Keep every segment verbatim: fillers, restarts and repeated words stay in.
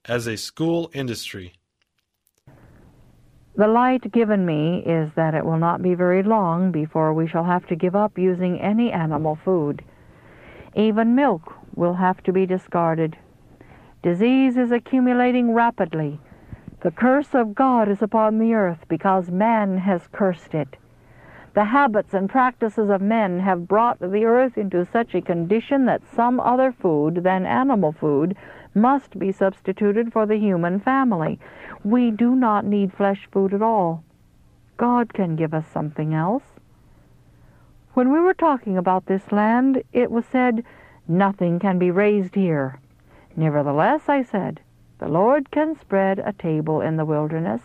as a school industry. The light given me is that it will not be very long before we shall have to give up using any animal food. Even milk will have to be discarded. Disease is accumulating rapidly. The curse of God is upon the earth because man has cursed it. The habits and practices of men have brought the earth into such a condition that some other food than animal food must be substituted for the human family. We do not need flesh food at all. God can give us something else. When we were talking about this land, it was said, "Nothing can be raised here." Nevertheless, I said, the Lord can spread a table in the wilderness.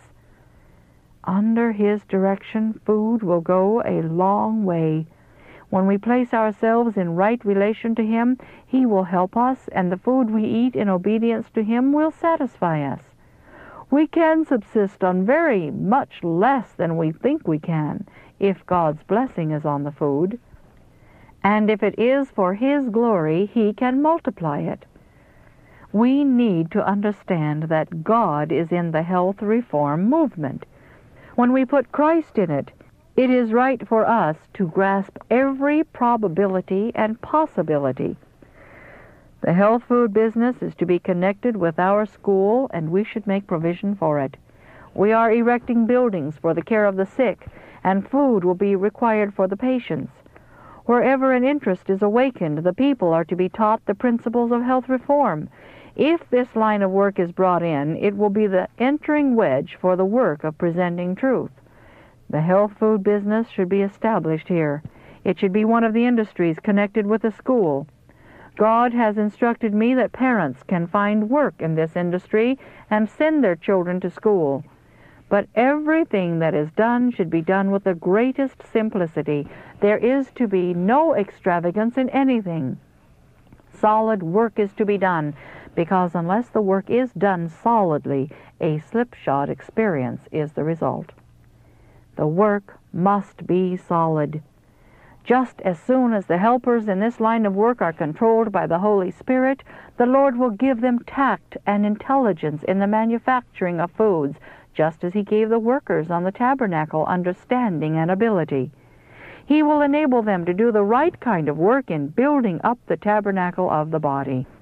Under His direction, food will go a long way. When we place ourselves in right relation to Him, He will help us, and the food we eat in obedience to Him will satisfy us. We can subsist on very much less than we think we can, if God's blessing is on the food. And if it is for His glory, He can multiply it. We need to understand that God is in the health reform movement. When we put Christ in it, it is right for us to grasp every probability and possibility. The health food business is to be connected with our school, and we should make provision for it. We are erecting buildings for the care of the sick, and food will be required for the patients. Wherever an interest is awakened, the people are to be taught the principles of health reform. If this line of work is brought in, it will be the entering wedge for the work of presenting truth. The health food business should be established here. It should be one of the industries connected with the school. God has instructed me that parents can find work in this industry and send their children to school. But everything that is done should be done with the greatest simplicity. There is to be no extravagance in anything. Solid work is to be done, because unless the work is done solidly, a slipshod experience is the result. The work must be solid. Just as soon as the helpers in this line of work are controlled by the Holy Spirit, the Lord will give them tact and intelligence in the manufacturing of foods, just as He gave the workers on the tabernacle understanding and ability. He will enable them to do the right kind of work in building up the tabernacle of the body.